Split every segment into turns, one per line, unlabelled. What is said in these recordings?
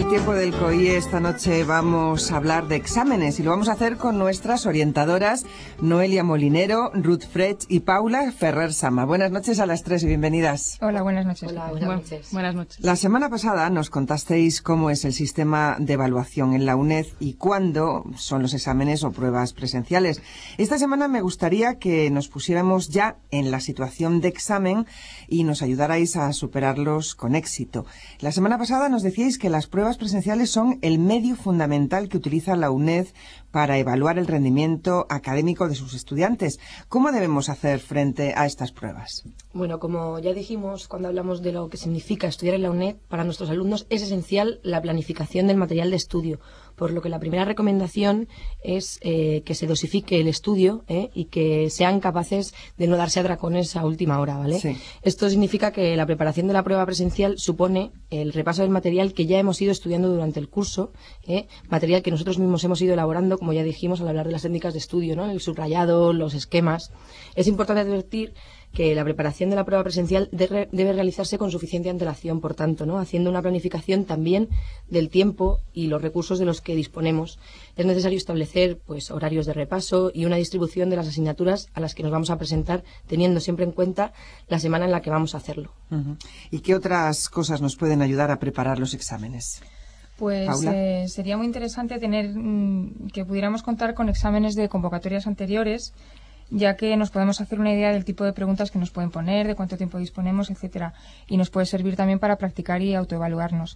tiempo del COIE, esta noche vamos a hablar de exámenes y lo vamos a hacer con nuestras orientadoras Noelia Molinero, Ruth Frech y Paula Ferrer Sama. Buenas noches a las tres y bienvenidas.
Hola, buenas noches.
Hola, buenas noches.
Buenas noches.
La semana pasada nos contasteis cómo es el sistema de evaluación en la UNED y cuándo son los exámenes o pruebas presenciales. Esta semana me gustaría que nos pusiéramos ya en la situación de examen y nos ayudarais a superarlos con éxito. La semana pasada nos decíais que las pruebas presenciales son el medio fundamental que utiliza la UNED para evaluar el rendimiento académico de sus estudiantes. ¿Cómo debemos hacer frente a estas pruebas?
Bueno, como ya dijimos cuando hablamos de lo que significa estudiar en la UNED, para nuestros alumnos es esencial la planificación del material de estudio, por lo que la primera recomendación es que se dosifique el estudio y que sean capaces de no darse atracones a última hora, ¿vale?
Sí.
Esto significa que la preparación de la prueba presencial supone el repaso del material que ya hemos ido estudiando durante el curso, material que nosotros mismos hemos ido elaborando, como ya dijimos al hablar de las técnicas de estudio, ¿no? El subrayado, los esquemas. Es importante advertir que la preparación de la prueba presencial debe realizarse con suficiente antelación, por tanto, ¿no? Haciendo una planificación también del tiempo y los recursos de los que disponemos. Es necesario establecer pues horarios de repaso y una distribución de las asignaturas a las que nos vamos a presentar, teniendo siempre en cuenta la semana en la que vamos a hacerlo.
Uh-huh. ¿Y qué otras cosas nos pueden ayudar a preparar los exámenes?
Pues sería muy interesante que pudiéramos contar con exámenes de convocatorias anteriores, ya que nos podemos hacer una idea del tipo de preguntas que nos pueden poner, de cuánto tiempo disponemos, etcétera, y nos puede servir también para practicar y autoevaluarnos.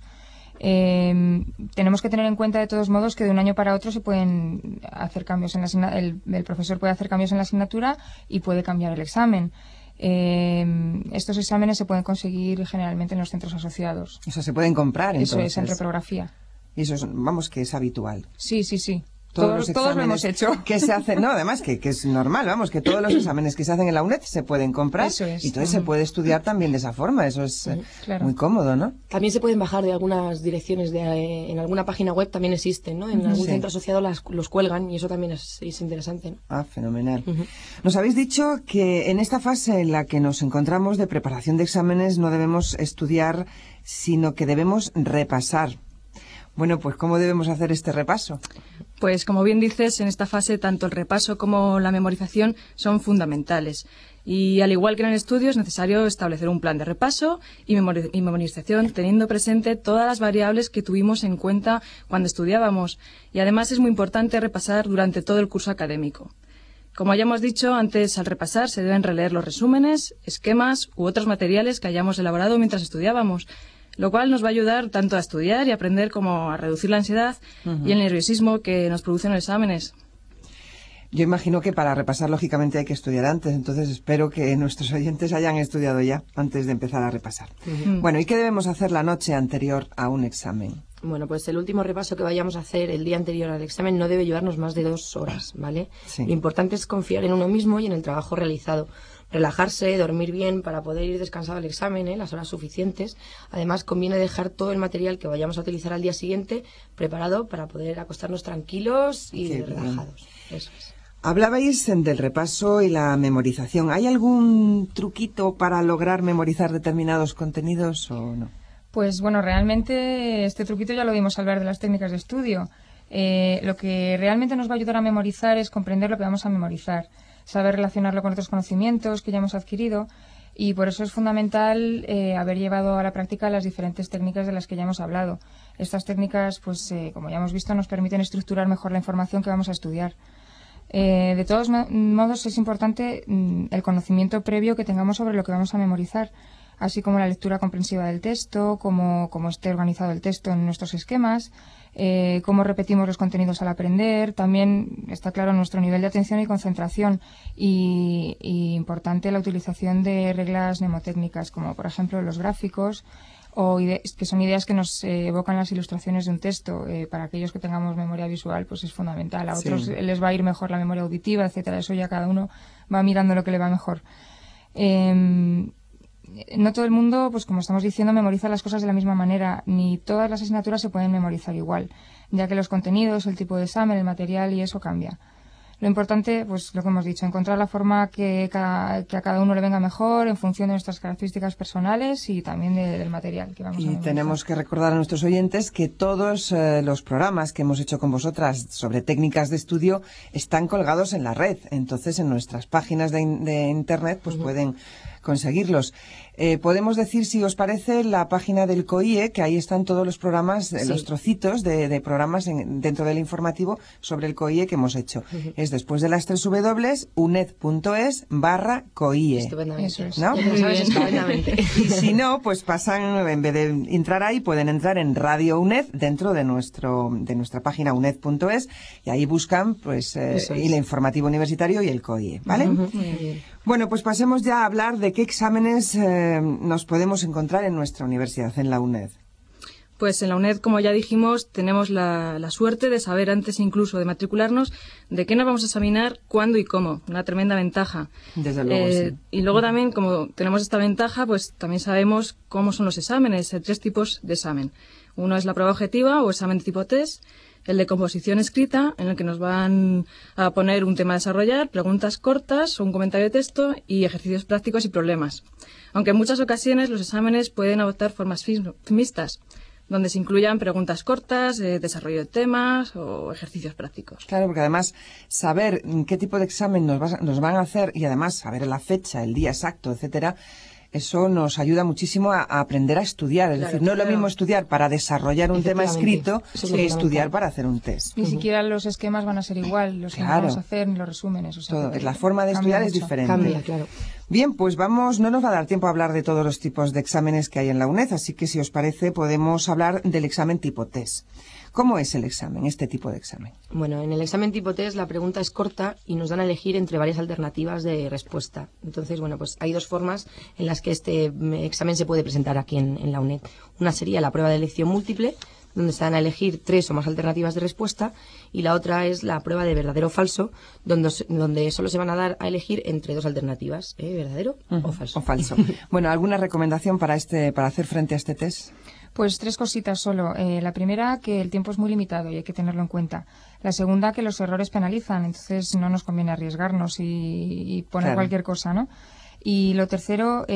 Tenemos que tener en cuenta de todos modos que de un año para otro se pueden hacer cambios en la el profesor puede hacer cambios en la asignatura y puede cambiar el examen. Estos exámenes se pueden conseguir generalmente en los centros asociados.
O sea, se pueden comprar, entonces.
Eso es, en reprografía.
Y eso es, vamos, que es habitual.
Sí, sí, sí.
Todos
lo hemos hecho.
Que se hacen, no, además que es normal, vamos, que todos los exámenes que se hacen en la UNED se pueden comprar.
Eso es.
Y entonces se puede estudiar también de esa forma. Eso es
claro.
muy cómodo, ¿no?
También se pueden bajar de algunas direcciones, en alguna página web también existen, ¿no? En algún centro asociado los cuelgan y eso también es interesante, ¿no?
Ah, fenomenal. Nos habéis dicho que en esta fase en la que nos encontramos de preparación de exámenes no debemos estudiar, sino que debemos repasar. Bueno, pues ¿cómo debemos hacer este repaso?
Pues como bien dices, en esta fase tanto el repaso como la memorización son fundamentales. Y al igual que en el estudio es necesario establecer un plan de repaso y memorización teniendo presente todas las variables que tuvimos en cuenta cuando estudiábamos. Y además es muy importante repasar durante todo el curso académico. Como ya hemos dicho, antes al repasar se deben releer los resúmenes, esquemas u otros materiales que hayamos elaborado mientras estudiábamos, lo cual nos va a ayudar tanto a estudiar y aprender como a reducir la ansiedad y el nerviosismo que nos producen los exámenes.
Yo imagino que para repasar, lógicamente, hay que estudiar antes, entonces espero que nuestros oyentes hayan estudiado ya antes de empezar a repasar. Bueno, ¿y qué debemos hacer la noche anterior a un examen?
Bueno, pues el último repaso que vayamos a hacer el día anterior al examen no debe llevarnos más de 2 horas, ¿vale?
Sí.
Lo importante es confiar en uno mismo y en el trabajo realizado. Relajarse, dormir bien para poder ir descansado al examen, las horas suficientes. Además, conviene dejar todo el material que vayamos a utilizar al día siguiente preparado para poder acostarnos tranquilos y relajados. Eso es.
Hablabais del repaso y la memorización. ¿Hay algún truquito para lograr memorizar determinados contenidos o no?
Pues bueno, realmente este truquito ya lo vimos al hablar de las técnicas de estudio. Lo que realmente nos va a ayudar a memorizar es comprender lo que vamos a memorizar, saber relacionarlo con otros conocimientos que ya hemos adquirido y por eso es fundamental haber llevado a la práctica las diferentes técnicas de las que ya hemos hablado. Estas técnicas, pues como ya hemos visto, nos permiten estructurar mejor la información que vamos a estudiar. De todos modos, es importante el conocimiento previo que tengamos sobre lo que vamos a memorizar, así como la lectura comprensiva del texto, cómo esté organizado el texto en nuestros esquemas, cómo repetimos los contenidos al aprender. También está claro nuestro nivel de atención y concentración y importante la utilización de reglas mnemotécnicas, como por ejemplo los gráficos, que son ideas que nos evocan las ilustraciones de un texto. Para aquellos que tengamos memoria visual, pues es fundamental. A otros les va a ir mejor la memoria auditiva, etcétera. Eso ya cada uno va mirando lo que le va mejor. No todo el mundo, pues como estamos diciendo, memoriza las cosas de la misma manera, ni todas las asignaturas se pueden memorizar igual, ya que los contenidos, el tipo de examen, el material y eso cambia. Lo importante, pues lo que hemos dicho, encontrar la forma que a cada uno le venga mejor en función de nuestras características personales y también del material que vamos a
Y
memorizar.
tenemos que recordar a nuestros oyentes que todos los programas que hemos hecho con vosotras sobre técnicas de estudio están colgados en la red. Entonces, en nuestras páginas de internet, pues pueden conseguirlos. Podemos decir, si os parece, la página del COIE, que ahí están todos los programas, los trocitos de programas dentro del informativo sobre el COIE que hemos hecho. Es después de las 3 W, uned.es/COIE.
Estupendamente.
Eso es.
¿No?
Lo sabes estupendamente.
Y si no, pues pasan, en vez de entrar ahí, pueden entrar en Radio UNED dentro de nuestra página uned.es y ahí buscan pues el informativo universitario y el COIE, ¿vale?
Muy bien.
Bueno, pues pasemos ya a hablar de qué exámenes nos podemos encontrar en nuestra universidad, en la UNED.
Pues en la UNED, como ya dijimos, tenemos la suerte de saber antes incluso de matricularnos de qué nos vamos a examinar, cuándo y cómo. Una tremenda ventaja.
Desde luego, sí.
Y luego también, como tenemos esta ventaja, pues también sabemos cómo son los exámenes. Hay 3 tipos de examen. Uno es la prueba objetiva o examen de tipo test. El de composición escrita, en el que nos van a poner un tema a desarrollar, preguntas cortas o un comentario de texto y ejercicios prácticos y problemas. Aunque en muchas ocasiones los exámenes pueden adoptar formas mixtas, donde se incluyan preguntas cortas, desarrollo de temas o ejercicios prácticos.
Claro, porque además saber qué tipo de examen nos van a hacer y además saber la fecha, el día exacto, etcétera, eso nos ayuda muchísimo a aprender a estudiar. Es decir, no es lo mismo estudiar para desarrollar un tema escrito que estudiar para hacer un test.
Ni siquiera los esquemas van a ser igual, los que vamos a hacer, ni los resúmenes. O sea,
todo. La forma de estudiar es diferente.
Cambia, claro.
Bien, pues vamos, no nos va a dar tiempo a hablar de todos los tipos de exámenes que hay en la UNED, así que si os parece podemos hablar del examen tipo test. ¿Cómo es el examen, este tipo de examen?
Bueno, en el examen tipo test la pregunta es corta y nos dan a elegir entre varias alternativas de respuesta. Entonces, bueno, pues hay 2 formas en las que este examen se puede presentar aquí en la UNED. Una sería la prueba de elección múltiple, donde se dan a elegir 3 o más alternativas de respuesta, y la otra es la prueba de verdadero o falso, donde solo se van a dar a elegir entre 2 alternativas, verdadero o falso.
O falso. Bueno, ¿alguna recomendación para hacer frente a este test?
Pues 3 cositas solo. La primera, que el tiempo es muy limitado y hay que tenerlo en cuenta. La segunda, que los errores penalizan, entonces no nos conviene arriesgarnos y poner cualquier cosa, ¿no? Y lo tercero,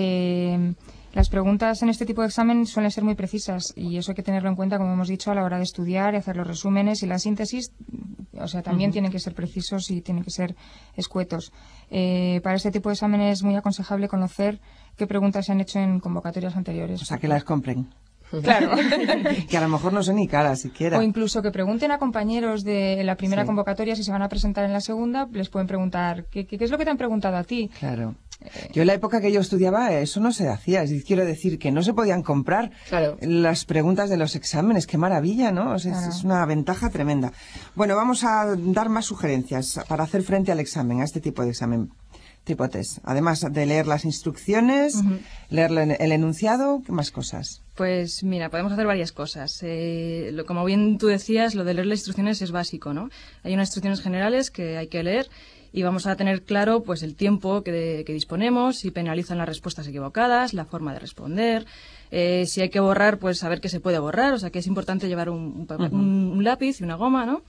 las preguntas en este tipo de examen suelen ser muy precisas y eso hay que tenerlo en cuenta, como hemos dicho, a la hora de estudiar y hacer los resúmenes y la síntesis. O sea, también tienen que ser precisos y tienen que ser escuetos. Para este tipo de examen es muy aconsejable conocer qué preguntas se han hecho en convocatorias anteriores.
O sea, que las compren.
Claro.
Que a lo mejor no son ni caras siquiera.
O incluso que pregunten a compañeros de la primera convocatoria si se van a presentar en la segunda, les pueden preguntar ¿qué es lo que te han preguntado a ti?
Claro. Yo en la época que yo estudiaba eso no se hacía. Es decir, quiero decir que no se podían comprar las preguntas de los exámenes. ¡Qué maravilla!, ¿no? O sea, es una ventaja tremenda. Bueno, vamos a dar más sugerencias para hacer frente al examen, a este tipo de examen tipo test. Además de leer las instrucciones, leer el enunciado, ¿qué más cosas?
Pues mira, podemos hacer varias cosas. Como bien tú decías, lo de leer las instrucciones es básico, ¿no? Hay unas instrucciones generales que hay que leer y vamos a tener claro pues el tiempo que disponemos, si penalizan las respuestas equivocadas, la forma de responder, si hay que borrar, pues saber que se puede borrar, o sea que es importante llevar un lápiz y una goma, ¿no?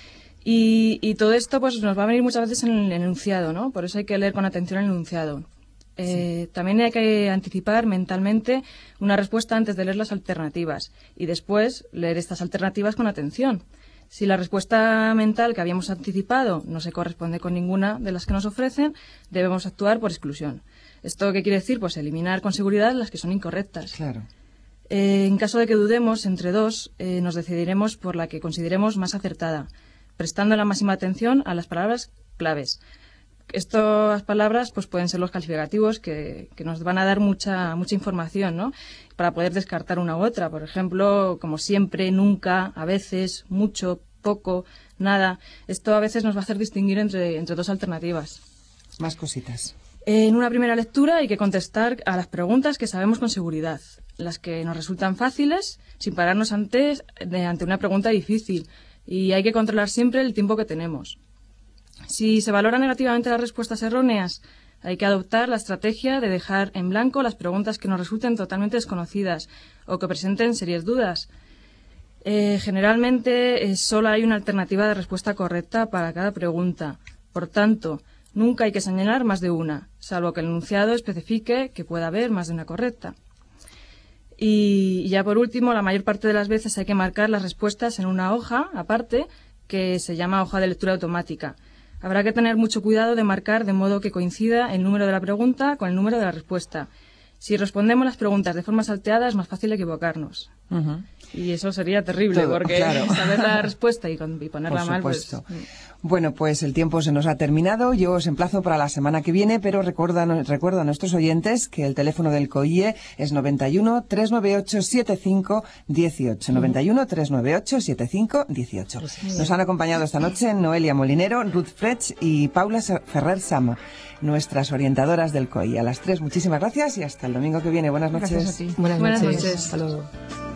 Y todo esto pues nos va a venir muchas veces en el enunciado, ¿no? Por eso hay que leer con atención el enunciado. También hay que anticipar mentalmente una respuesta antes de leer las alternativas y después leer estas alternativas con atención. Si la respuesta mental que habíamos anticipado no se corresponde con ninguna de las que nos ofrecen, debemos actuar por exclusión. ¿Esto qué quiere decir? Pues eliminar con seguridad las que son incorrectas.
Claro.
En caso de que dudemos entre 2, nos decidiremos por la que consideremos más acertada, prestando la máxima atención a las palabras claves. Estas palabras pues pueden ser los calificativos que nos van a dar mucha información, ¿no? Para poder descartar una u otra. Por ejemplo, como siempre, nunca, a veces, mucho, poco, nada. Esto a veces nos va a hacer distinguir entre 2 alternativas.
Más cositas.
En una primera lectura hay que contestar a las preguntas que sabemos con seguridad, las que nos resultan fáciles, sin pararnos ante una pregunta difícil. Y hay que controlar siempre el tiempo que tenemos. Si se valoran negativamente las respuestas erróneas, hay que adoptar la estrategia de dejar en blanco las preguntas que nos resulten totalmente desconocidas o que presenten serias dudas. Generalmente solo hay una alternativa de respuesta correcta para cada pregunta. Por tanto, nunca hay que señalar más de una, salvo que el enunciado especifique que pueda haber más de una correcta. Y ya por último, la mayor parte de las veces hay que marcar las respuestas en una hoja aparte que se llama hoja de lectura automática. Habrá que tener mucho cuidado de marcar de modo que coincida el número de la pregunta con el número de la respuesta. Si respondemos las preguntas de forma salteada es más fácil equivocarnos. Uh-huh. Y eso sería terrible, porque claro, saber la respuesta y ponerla mal, pues...
Bueno, pues el tiempo se nos ha terminado. Yo os emplazo para la semana que viene, pero recuerdo a nuestros oyentes que el teléfono del COIE es 91 398 7518. 91 398 7518. Nos han acompañado esta noche Noelia Molinero, Ruth Frech y Paula Ferrer Sama, nuestras orientadoras del COIE. A las 3, muchísimas gracias y hasta el domingo que viene. Buenas noches.
Gracias a ti.
Buenas noches.
Hasta luego.